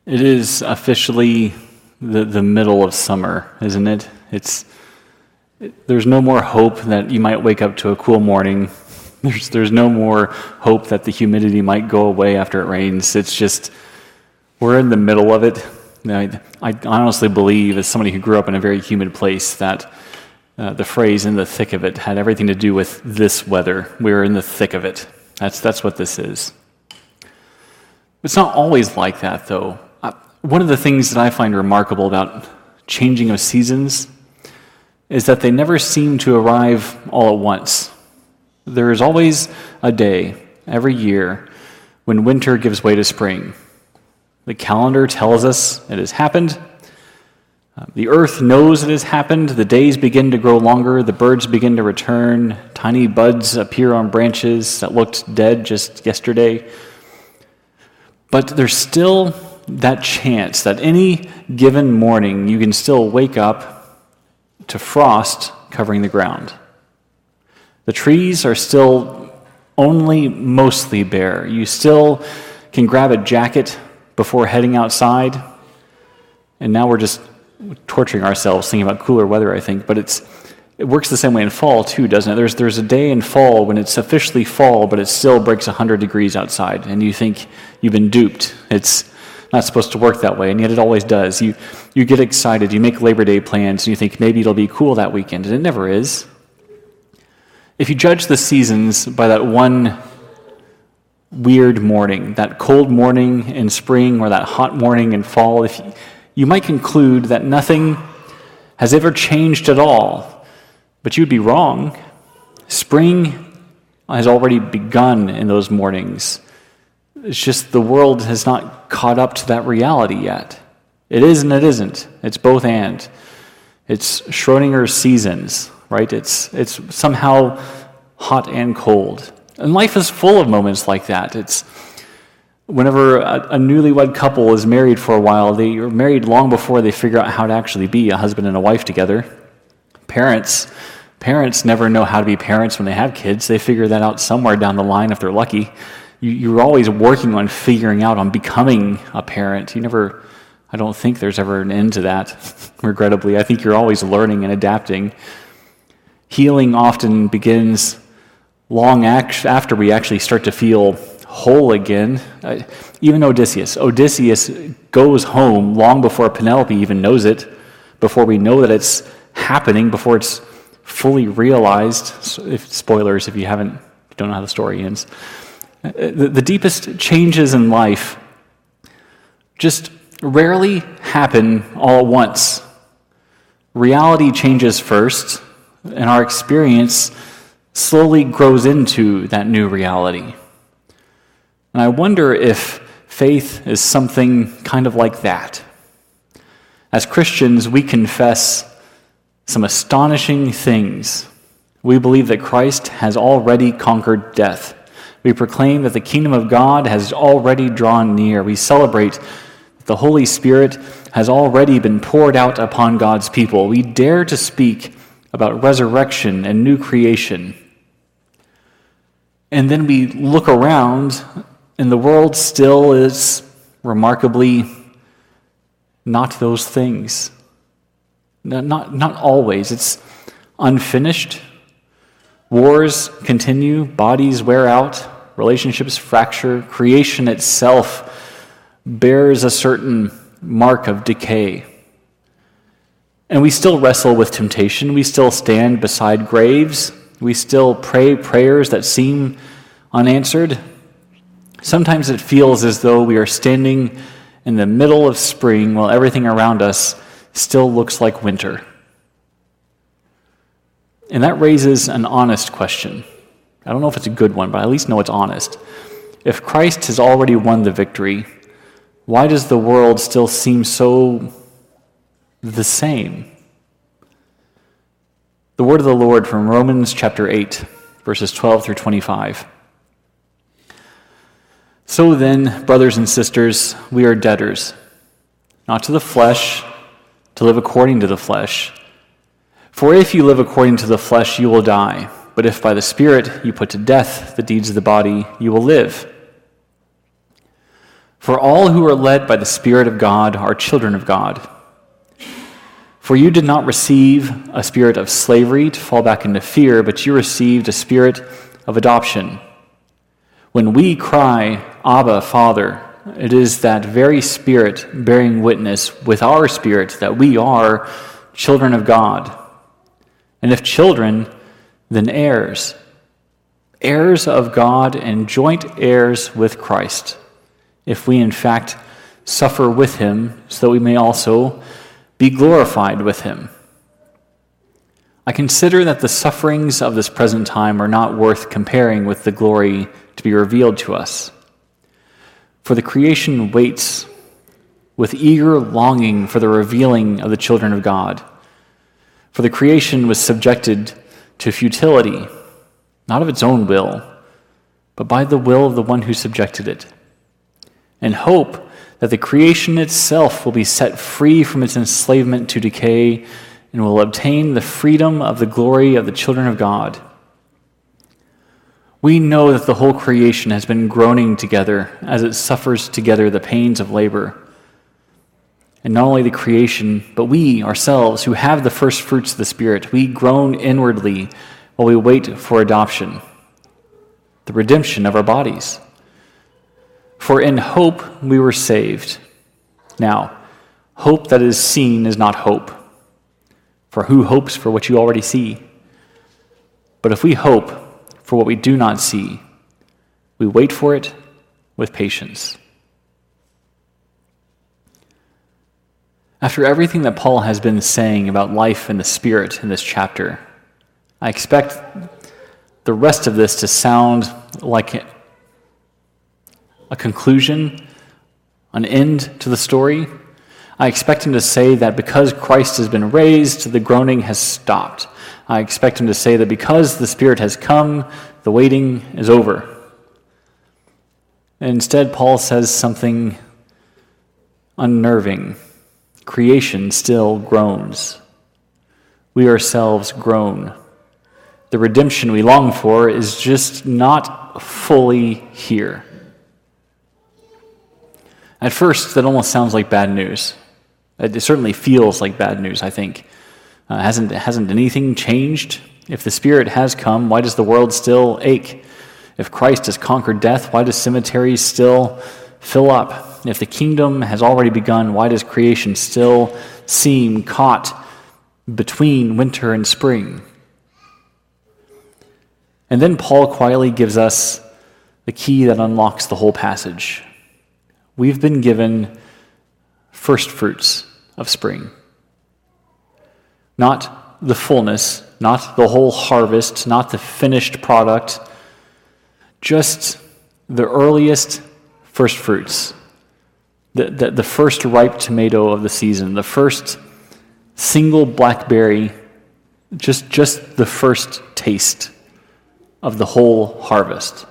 It is officially the middle of summer, isn't it? There's no more hope that you might wake up to a cool morning. There's no more hope that the humidity might go away after it rains. It's just, we're in the middle of it. I honestly believe, as somebody who grew up in a very humid place, that the phrase "in the thick of it" had everything to do with this weather. We're in the thick of it. That's what this is. It's not always like that, though. One of the things that I find remarkable about changing of seasons is that they never seem to arrive all at once. There is always a day every year when winter gives way to spring. The calendar tells us it has happened. The earth knows it has happened. The days begin to grow longer. The birds begin to return. Tiny buds appear on branches that looked dead just yesterday. But there's still that chance that any given morning you can still wake up to frost covering the ground. The trees are still only mostly bare. You still can grab a jacket before heading outside. And now we're just torturing ourselves thinking about cooler weather, I think. But it works the same way in fall too, doesn't it? There's a day in fall when it's officially fall, but it still breaks 100 degrees outside, and you think you've been duped. It's not supposed to work that way, and yet it always does. You get excited, you make Labor Day plans, and you think maybe it'll be cool that weekend, and it never is. If you judge the seasons by that one weird morning, that cold morning in spring or that hot morning in fall, you might conclude that nothing has ever changed at all, but you'd be wrong. Spring has already begun in those mornings. It's just the world has not caught up to that reality yet. It is and it isn't. It's both and. It's Schrodinger's seasons, right? It's somehow hot and cold. And life is full of moments like that. It's whenever a newlywed couple is married for a while, they are married long before they figure out how to actually be a husband and a wife together. Parents never know how to be parents when they have kids. They figure that out somewhere down the line if they're lucky. You're always working on figuring out on becoming a parent. I don't think there's ever an end to that, regrettably. I think you're always learning and adapting. Healing often begins long after we actually start to feel whole again. Even Odysseus goes home long before Penelope even knows it, before we know that it's happening, before it's fully realized. Spoilers if you don't know how the story ends. The deepest changes in life just rarely happen all at once. Reality changes first, and our experience slowly grows into that new reality. And I wonder if faith is something kind of like that. As Christians, we confess some astonishing things. We believe that Christ has already conquered death. We proclaim that the kingdom of God has already drawn near. We celebrate that the Holy Spirit has already been poured out upon God's people. We dare to speak about resurrection and new creation. And then we look around, and the world still is remarkably not those things. Not always. It's unfinished. Wars continue, bodies wear out, relationships fracture, creation itself bears a certain mark of decay. And we still wrestle with temptation. We still stand beside graves. We still pray prayers that seem unanswered. Sometimes it feels as though we are standing in the middle of spring while everything around us still looks like winter. And that raises an honest question. I don't know if it's a good one, but I at least know it's honest. If Christ has already won the victory, why does the world still seem so the same? The word of the Lord from Romans chapter 8, verses 12 through 25. So then, brothers and sisters, we are debtors, not to the flesh, to live according to the flesh. For if you live according to the flesh, you will die. But if by the Spirit you put to death the deeds of the body, you will live. For all who are led by the Spirit of God are children of God. For you did not receive a spirit of slavery to fall back into fear, but you received a spirit of adoption. When we cry, Abba, Father, it is that very Spirit bearing witness with our spirit that we are children of God. And if children, then heirs, heirs of God and joint heirs with Christ, if we in fact suffer with him, so that we may also be glorified with him. I consider that the sufferings of this present time are not worth comparing with the glory to be revealed to us. For the creation waits with eager longing for the revealing of the children of God. For the creation was subjected to futility, not of its own will, but by the will of the one who subjected it, and hope that the creation itself will be set free from its enslavement to decay and will obtain the freedom of the glory of the children of God. We know that the whole creation has been groaning together as it suffers together the pains of labor. And not only the creation, but we ourselves, who have the first fruits of the Spirit, we groan inwardly while we wait for adoption, the redemption of our bodies. For in hope we were saved. Now, hope that is seen is not hope. For who hopes for what you already see? But if we hope for what we do not see, we wait for it with patience. After everything that Paul has been saying about life in the Spirit in this chapter, I expect the rest of this to sound like a conclusion, an end to the story. I expect him to say that because Christ has been raised, the groaning has stopped. I expect him to say that because the Spirit has come, the waiting is over. And instead, Paul says something unnerving. Creation still groans. We ourselves groan. The redemption we long for is just not fully here. At first, that almost sounds like bad news. It certainly feels like bad news, I think. Hasn't anything changed? If the Spirit has come, why does the world still ache? If Christ has conquered death, why do cemeteries still fill up? If the kingdom has already begun, why does creation still seem caught between winter and spring? And then Paul quietly gives us the key that unlocks the whole passage. We've been given first fruits of spring. Not the fullness, not the whole harvest, not the finished product, just the earliest first fruits, the first ripe tomato of the season, the first single blackberry, just the first taste of the whole harvest.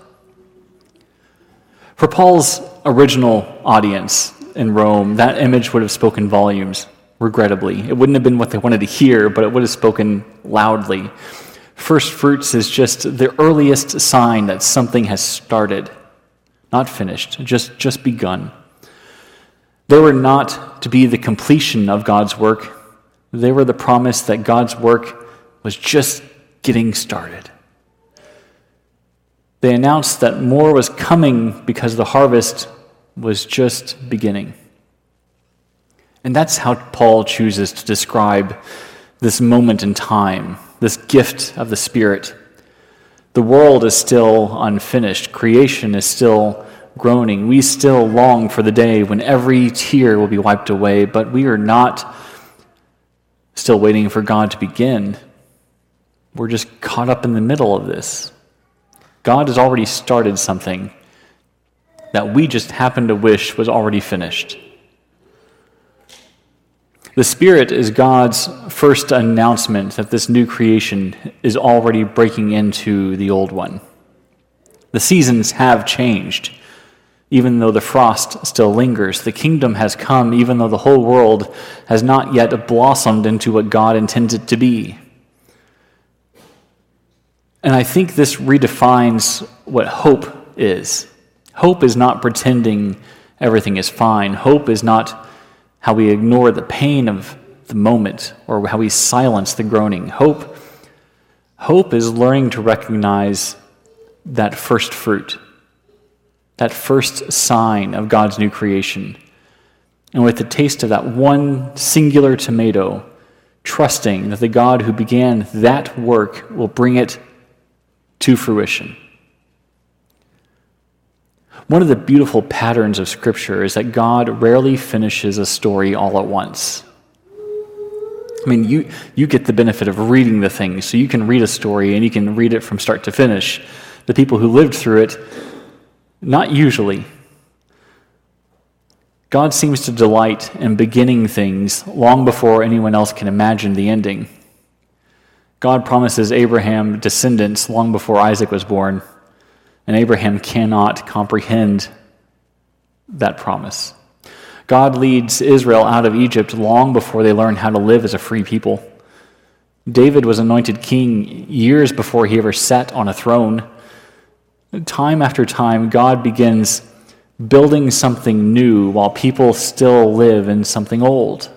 For Paul's original audience in Rome, that image would have spoken volumes, regrettably. It wouldn't have been what they wanted to hear, but it would have spoken loudly. First fruits is just the earliest sign that something has started, not finished, just begun. They were not to be the completion of God's work. They were the promise that God's work was just getting started. They announced that more was coming because the harvest was just beginning. And that's how Paul chooses to describe this moment in time, this gift of the Spirit. The world is still unfinished. Creation is still groaning. We still long for the day when every tear will be wiped away, but we are not still waiting for God to begin. We're just caught up in the middle of this. God has already started something that we just happen to wish was already finished. The Spirit is God's first announcement that this new creation is already breaking into the old one. The seasons have changed, even though the frost still lingers. The kingdom has come, even though the whole world has not yet blossomed into what God intended it to be. And I think this redefines what hope is. Hope is not pretending everything is fine. Hope is not how we ignore the pain of the moment or how we silence the groaning. Hope is learning to recognize that first fruit, that first sign of God's new creation. And with the taste of that one singular tomato, trusting that the God who began that work will bring it to fruition. One of the beautiful patterns of Scripture is that God rarely finishes a story all at once. I mean, you get the benefit of reading the thing, so you can read a story and you can read it from start to finish. The people who lived through it, not usually. God seems to delight in beginning things long before anyone else can imagine the ending. God promises Abraham descendants long before Isaac was born, and Abraham cannot comprehend that promise. God leads Israel out of Egypt long before they learn how to live as a free people. David was anointed king years before he ever sat on a throne. Time after time, God begins building something new while people still live in something old.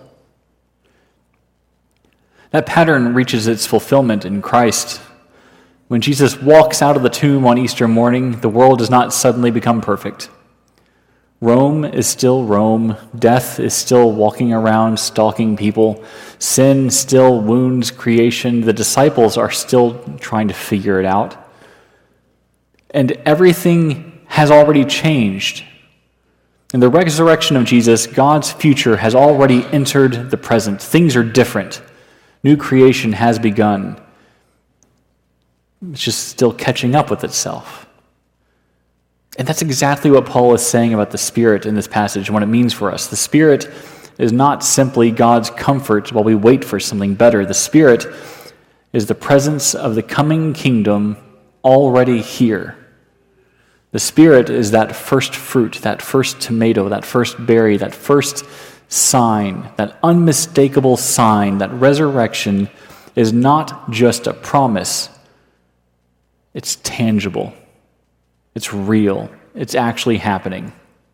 That pattern reaches its fulfillment in Christ. When Jesus walks out of the tomb on Easter morning, the world does not suddenly become perfect. Rome is still Rome. Death is still walking around stalking people. Sin still wounds creation. The disciples are still trying to figure it out. And everything has already changed. In the resurrection of Jesus, God's future has already entered the present. Things are different. New creation has begun. It's just still catching up with itself. And that's exactly what Paul is saying about the Spirit in this passage and what it means for us. The Spirit is not simply God's comfort while we wait for something better. The Spirit is the presence of the coming kingdom already here. The Spirit is that first fruit, that first tomato, that first berry, that first sign, that unmistakable sign that resurrection is not just a promise. It's tangible. It's real. It's actually happening.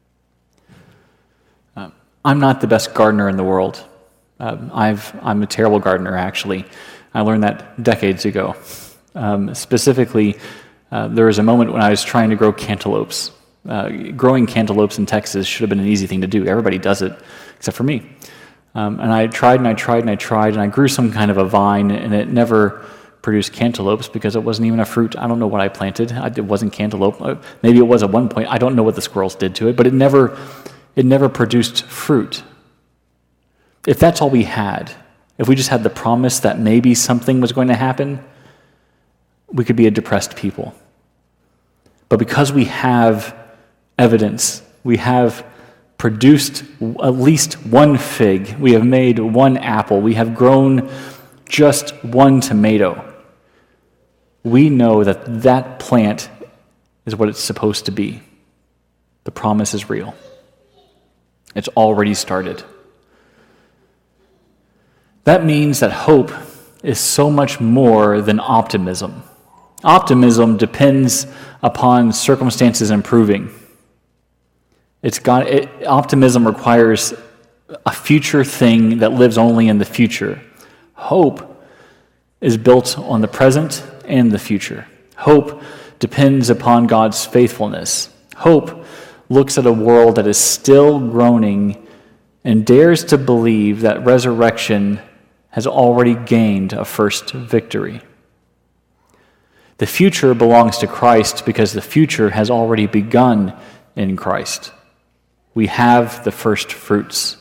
I'm not the best gardener in the world. I'm a terrible gardener, actually. I learned that decades ago. Specifically, there was a moment when I was trying to grow cantaloupes. Growing cantaloupes in Texas should have been an easy thing to do. Everybody does it, except for me. And I tried and I tried and I tried, and I grew some kind of a vine, and it never produced cantaloupes because it wasn't even a fruit. I don't know what I planted. It wasn't cantaloupe. Maybe it was at one point. I don't know what the squirrels did to it, but it never produced fruit. If that's all we had, if we just had the promise that maybe something was going to happen, we could be a depressed people. But because we have evidence, we have produced at least one fig, we have made one apple, we have grown just one tomato, we know that that plant is what it's supposed to be. The promise is real. It's already started. That means that hope is so much more than optimism. Optimism depends upon circumstances improving. Optimism requires a future thing that lives only in the future. Hope is built on the present and the future. Hope depends upon God's faithfulness. Hope looks at a world that is still groaning and dares to believe that resurrection has already gained a first victory. The future belongs to Christ because the future has already begun in Christ. We have the first fruits.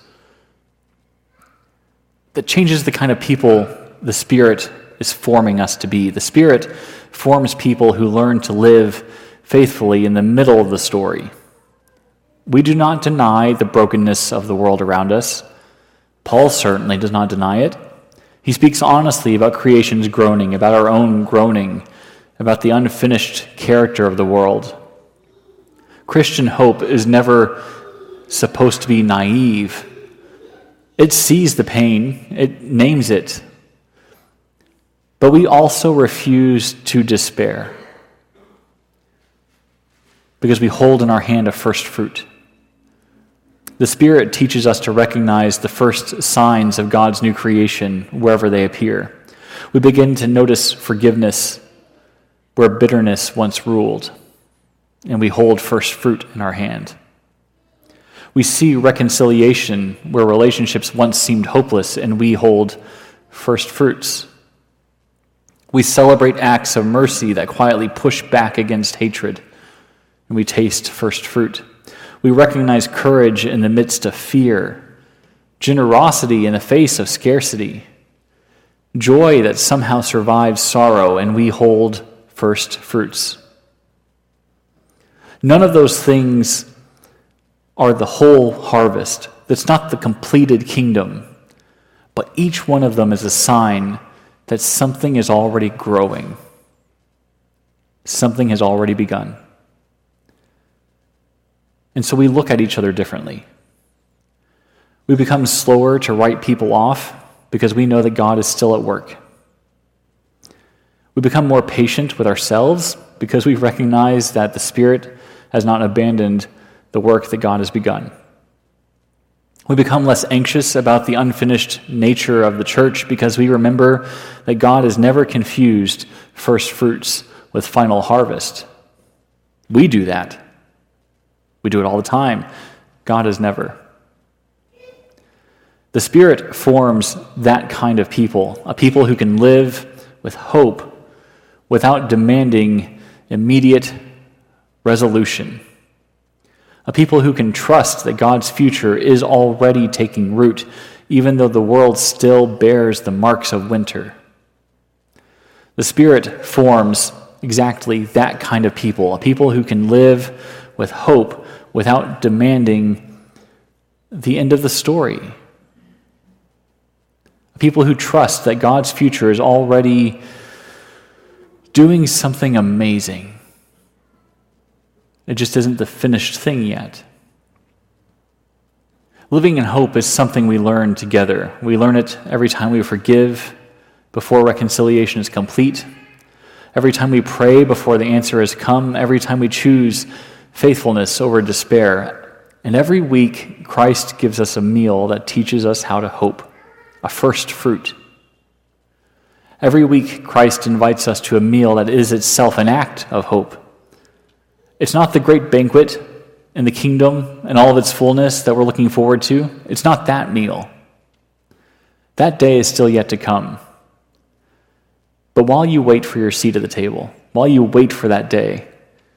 That changes the kind of people the Spirit is forming us to be. The Spirit forms people who learn to live faithfully in the middle of the story. We do not deny the brokenness of the world around us. Paul certainly does not deny it. He speaks honestly about creation's groaning, about our own groaning, about the unfinished character of the world. Christian hope is never supposed to be naive. It sees the pain, it names it, but we also refuse to despair because we hold in our hand a first fruit. The Spirit teaches us to recognize the first signs of God's new creation wherever they appear. We begin to notice forgiveness where bitterness once ruled, and we hold first fruit in our hand. We see reconciliation where relationships once seemed hopeless, and we hold first fruits. We celebrate acts of mercy that quietly push back against hatred, and we taste first fruit. We recognize courage in the midst of fear, generosity in the face of scarcity, joy that somehow survives sorrow, and we hold first fruits. None of those things are the whole harvest. That's not the completed kingdom. But each one of them is a sign that something is already growing. Something has already begun. And so we look at each other differently. We become slower to write people off because we know that God is still at work. We become more patient with ourselves because we recognize that the Spirit has not abandoned the work that God has begun. We become less anxious about the unfinished nature of the church because we remember that God has never confused first fruits with final harvest. We do that. We do it all the time. God has never. The Spirit forms that kind of people, a people who can live with hope without demanding immediate resolution. A people who can trust that God's future is already taking root, even though the world still bears the marks of winter. The Spirit forms exactly that kind of people, a people who can live with hope without demanding the end of the story. People who trust that God's future is already doing something amazing. It just isn't the finished thing yet. Living in hope is something we learn together. We learn it every time we forgive before reconciliation is complete, every time we pray before the answer has come, every time we choose faithfulness over despair. And every week, Christ gives us a meal that teaches us how to hope, a first fruit. Every week, Christ invites us to a meal that is itself an act of hope. It's not the great banquet in the kingdom and all of its fullness that we're looking forward to. It's not that meal. That day is still yet to come. But while you wait for your seat at the table, while you wait for that day,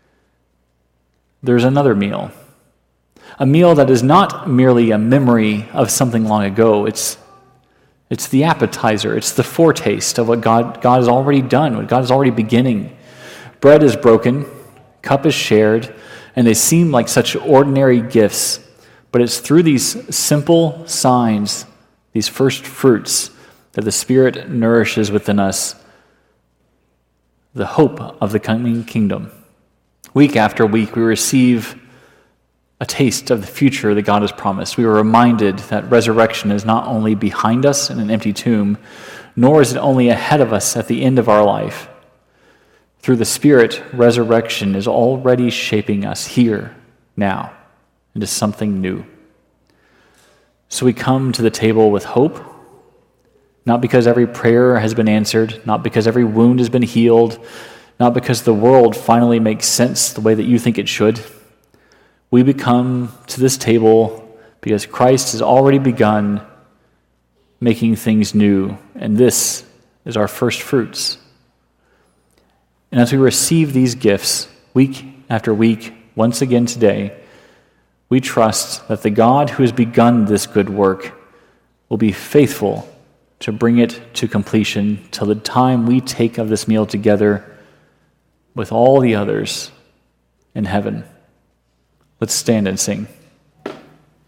there's another meal. A meal that is not merely a memory of something long ago. It's the appetizer. It's the foretaste of what God has already done, what God is already beginning. Bread is broken, cup is shared, and they seem like such ordinary gifts, but it's through these simple signs, these first fruits, that the Spirit nourishes within us the hope of the coming kingdom. Week after week, we receive a taste of the future that God has promised. We are reminded that resurrection is not only behind us in an empty tomb, nor is it only ahead of us at the end of our life. Through the Spirit, resurrection is already shaping us here, now, into something new. So we come to the table with hope, not because every prayer has been answered, not because every wound has been healed, not because the world finally makes sense the way that you think it should. We become to this table because Christ has already begun making things new, and this is our first fruits. And as we receive these gifts week after week, once again today, we trust that the God who has begun this good work will be faithful to bring it to completion till the time we take of this meal together with all the others in heaven. Let's stand and sing.